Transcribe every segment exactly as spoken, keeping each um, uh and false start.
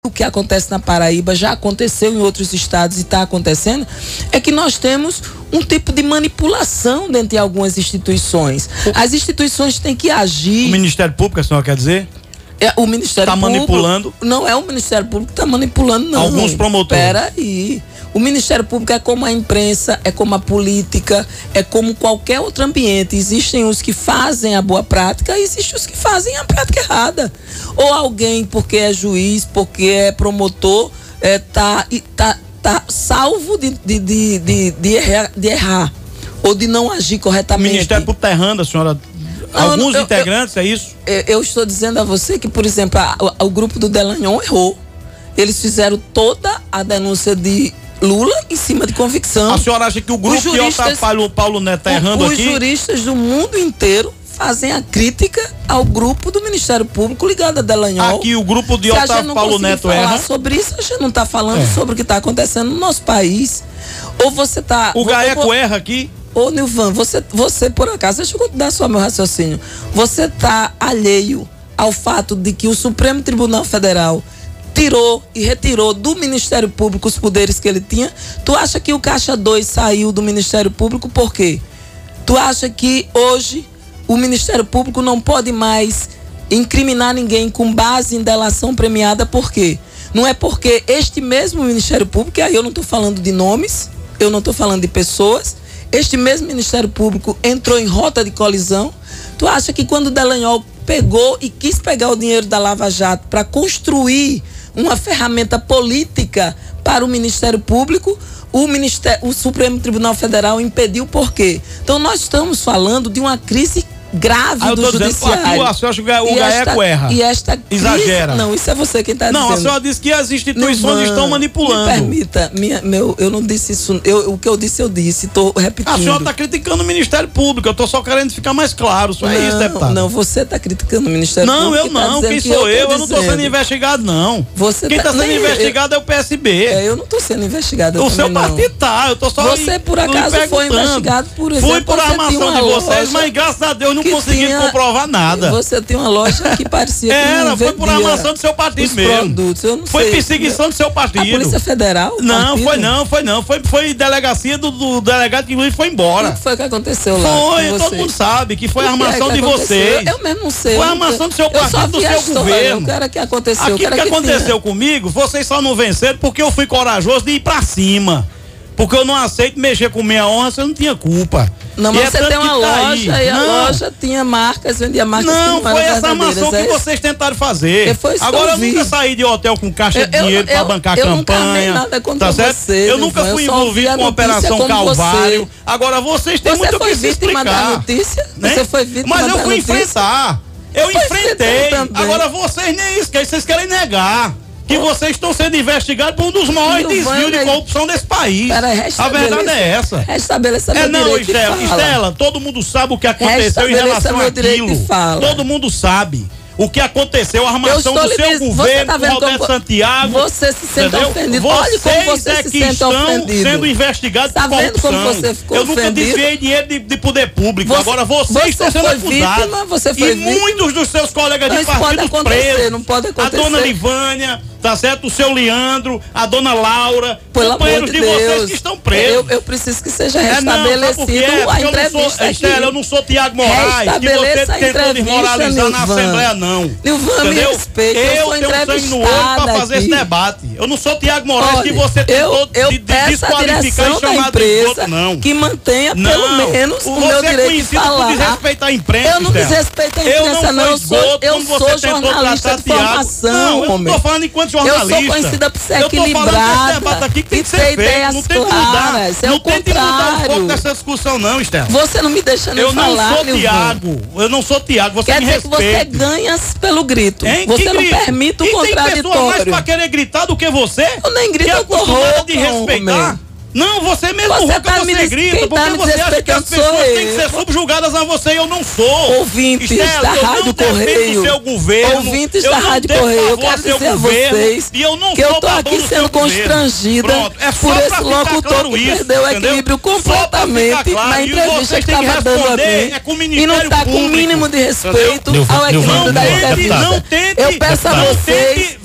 o que acontece na Paraíba já aconteceu em outros estados e está acontecendo, é que nós temos um tipo de manipulação dentro de algumas instituições. As instituições têm que agir. O Ministério Público, a senhora quer dizer? É, o Ministério Tá Público manipulando? Não é o Ministério Público que está manipulando, não. Alguns promotores. Peraí. O Ministério Público é como a imprensa, é como a política, é como qualquer outro ambiente. Existem os que fazem a boa prática e existem os que fazem a prática errada. Ou alguém, porque é juiz, porque é promotor, é, tá, tá, tá salvo de, de, de, de, de, errar, de errar ou de não agir corretamente. O Ministério Público está errando, a senhora... Não, Alguns eu, integrantes, eu, é isso? Eu, eu estou dizendo a você que, por exemplo, a, a, o grupo do Delanhol errou. Eles fizeram toda a denúncia de Lula em cima de convicção. A senhora acha que o grupo de Otávio Paulo, Paulo Neto está errando os aqui? Os juristas do mundo inteiro fazem a crítica ao grupo do Ministério Público ligado a Delanhol. Aqui o grupo de Otávio Paulo Neto erra. Se a gente não falar sobre isso, a gente não está falando é. sobre o que está acontecendo no nosso país. Ou você está... O Gaeco vou, erra aqui? Ô, Nilvan, você, você por acaso, deixa eu dar só meu raciocínio. Você está alheio ao fato de que o Supremo Tribunal Federal tirou e retirou do Ministério Público os poderes que ele tinha? Tu acha que o Caixa dois saiu do Ministério Público por quê? Tu acha que hoje o Ministério Público não pode mais incriminar ninguém com base em delação premiada por quê? Não é porque este mesmo Ministério Público, e aí eu não estou falando de nomes, eu não estou falando de pessoas, este mesmo Ministério Público entrou em rota de colisão. Tu acha que quando o Delanhol pegou e quis pegar o dinheiro da Lava Jato para construir uma ferramenta política para o Ministério Público, o, Ministério, o Supremo Tribunal Federal impediu por quê? Então nós estamos falando de uma crise grave ah, do judiciário. Aqui, acha que o Gaeco erra. E esta crise, exagera. Não, isso é você quem está dizendo. Não, a senhora disse que as instituições não, estão manipulando. Me permita, minha, meu, eu não disse isso. Eu, o que eu disse, eu disse. Estou repetindo. A senhora está criticando o Ministério Público. Eu estou só querendo ficar mais claro. Só é não, isso, deputado. Não, você está criticando o Ministério não, Público. Não, eu não. Tá quem sou eu? Eu, eu não estou sendo investigado, não. Você quem está tá, sendo investigado eu, é o P S B. É, eu não estou sendo investigado. O seu partido tá. Eu tô só Você, por acaso, foi investigado por exemplo. Fui por armação de vocês, mas graças a Deus não consegui comprovar nada. Você tem uma loja que parecia Era, foi por armação do seu partido mesmo. Eu não foi sei. perseguição do seu partido. A Polícia Federal? Não, partido? foi não, foi não. Foi, foi delegacia do, do delegado que foi embora. O que foi que aconteceu lá? Foi, todo mundo sabe que foi a armação que de aconteceu? vocês. Eu mesmo não sei. Foi a armação do seu partido, do seu governo. Eu quero que aconteceu. Aquilo que, que aconteceu tinha. comigo, vocês só não venceram porque eu fui corajoso de ir pra cima. Porque eu não aceito mexer com minha honra, você não tinha culpa. Não, mas e você é tem uma tá loja aí. e a não. loja tinha marcas, vendia marcas. Não, foi essa armação que é vocês tentaram fazer. Foi Agora eu nunca saí de hotel com caixa eu, de dinheiro eu, para bancar eu campanha. Eu nada contra tá certo? você. Eu nunca fui eu envolvido com a Operação Calvário. Você. Agora vocês têm você muito o que se explicar. Da notícia? Né? Você foi vítima Mas eu da fui notícia? enfrentar. Eu foi enfrentei. Agora vocês nem isso, que vocês querem negar. Que vocês estão sendo investigados por um dos maiores desvios de corrupção desse país. A verdade é essa. Restabeleça meu é não, direito Estela, de fala. Estela, todo mundo sabe o que aconteceu em relação àquilo. Todo mundo sabe. O que aconteceu, a armação do seu governo, tá com Roberto Santiago. Você se sente entendeu? ofendido. Vocês Olha como você é se que sente estão ofendido. sendo investigados tá por corrupção. Como você ficou Eu nunca ofendido? desviei dinheiro de, de poder público. Você, Agora vocês você estão sendo acusados. Vítima, você foi e vítima. muitos dos seus colegas de partido presos. Não pode acontecer. A dona Livânia, tá certo? O seu Leandro, a dona Laura, Pelo companheiros de, de vocês que estão presos. Eu, eu preciso que seja restabelecido é, não, a entrevista. Eu, Estela, eu não sou Tiago Moraes, que você tentou desmoralizar na Assembleia, não. Nilvan, me respeite, eu, eu sou tenho sangue no olho pra fazer aqui. esse debate. Eu não sou Tiago Moraes, Olha, que você tentou eu, eu de, de desqualificar e chamar de outro, não. Que mantenha não. pelo menos o você meu é direito de falar. Por desrespeitar a imprensa. Eu não desrespeito a imprensa, não. Eu sou, eu sou jornalista de formação, não, eu não tô falando enquanto jornalista. Eu sou conhecida por ser eu equilibrada. Debate aqui que tem e que ser feito. ideias não tem que claras. mudar. É não o tem que mudar um pouco contrário. dessa discussão, não, Estela. Você não me deixa nem eu falar, Eu não sou Nilvan. Tiago. Eu não sou Tiago. Você Quer me dizer respeita. que você ganha pelo grito. Hein? Você que não grito? permite o e contraditório. Tem pessoa mais pra querer gritar do que você? Eu nem grito, que é eu tô acostumada rouca, de respeitar. homem. Não, você mesmo você rouca, tá você me grita, quem porque tá me você acha que as pessoas têm que ser subjugadas a você e eu não sou. Ouvintes Estela, da Rádio Correio, o seu governo, ouvintes da Rádio Correio, eu quero dizer a vocês e eu não que eu tô aqui sendo constrangida é por esse locutor claro que isso, perdeu o entendeu? equibrício completamente claro, na entrevista que estava dando aqui é e não tá com o mínimo de respeito entendeu? ao equilíbrio da entrevista. Não tente, eu peço a vocês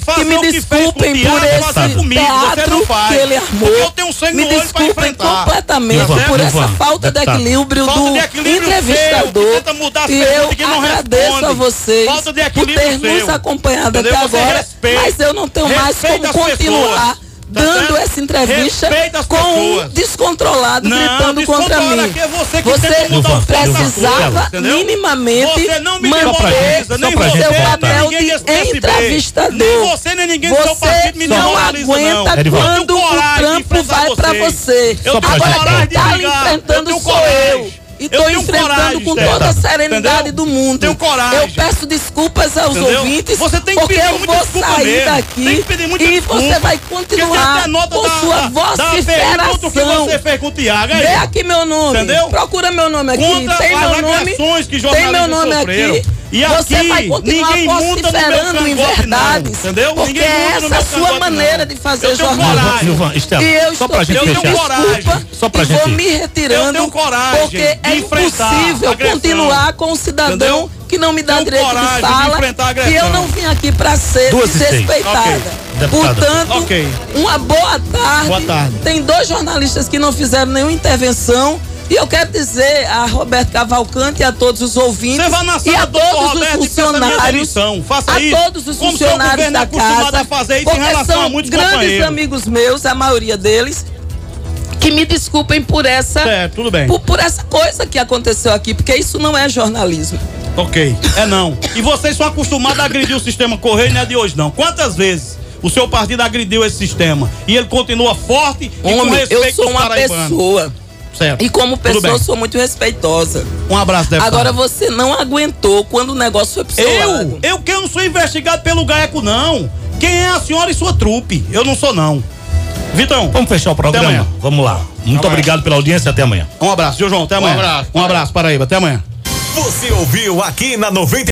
que me desculpem que por esse teatro que ele armou. Eu tenho sangue me desculpem completamente Ivan, por Ivan, essa Ivan, falta de equilíbrio falta do de equilíbrio entrevistador. Seu, e eu agradeço responde. a vocês por ter seu. nos acompanhado Entendeu? até agora, respeita, mas eu não tenho mais como continuar pessoas. dando tá essa entrevista com um descontrolado não, gritando contra mim. É você que você precisava você minimamente você não me manter o seu papel de entrevistador. Nem você nem ninguém do seu partido me não aguenta não. quando o trampo vai pra você. Agora quem tá enfrentando sou eu. E estou enfrentando coragem, com toda a serenidade entendeu? do mundo. Tenho coragem. Eu peço desculpas aos entendeu? ouvintes, você tem que porque pedir eu vou sair mesmo. daqui e desculpa. você vai continuar com da, sua vociferação. Que você fez com o Tiago, Vê aqui meu nome. Entendeu? Procura meu nome aqui. Contra tem meu nome. Que tem meu nome sofreram. aqui. E você aqui, vai continuar vociferando em verdades, entendeu? porque ninguém essa é a sua maneira não. de fazer jornalismo. Silvan, Estela, e eu só pra estou gente pedindo desculpa só pra e gente. vou me retirando porque é impossível continuar com um cidadão entendeu? que não me dá direito de fala e eu não vim aqui para ser Duas desrespeitada. Okay. Portanto, okay. uma boa tarde. boa tarde. Tem dois jornalistas que não fizeram nenhuma intervenção. E eu quero dizer a Roberto Cavalcante e a todos os ouvintes e a todos os funcionários, Faça a isso. todos os funcionários da casa, a fazer isso porque em relação são a muitos grandes amigos meus, a maioria deles, que me desculpem por essa, certo, tudo bem. Por, por essa coisa que aconteceu aqui, porque isso não é jornalismo. Ok, é não. E vocês são acostumados a agredir o sistema Correio, não é de hoje não. Quantas vezes o seu partido agrediu esse sistema e ele continua forte e Homem, com respeito eu sou uma pessoa. Certo. E como pessoa, sou muito respeitosa. Um abraço, deputado. Agora você não aguentou quando o negócio foi pro seu eu, lado. Eu que eu não sou investigado pelo GAECO, não. Quem é a senhora e sua trupe? Eu não sou, não. Vitão. Vamos fechar o programa? Vamos lá. Muito até obrigado amanhã. pela audiência. Até amanhã. Um abraço, João. Até amanhã. Um abraço. Um abraço, Paraíba. Até amanhã. Você ouviu aqui na noventa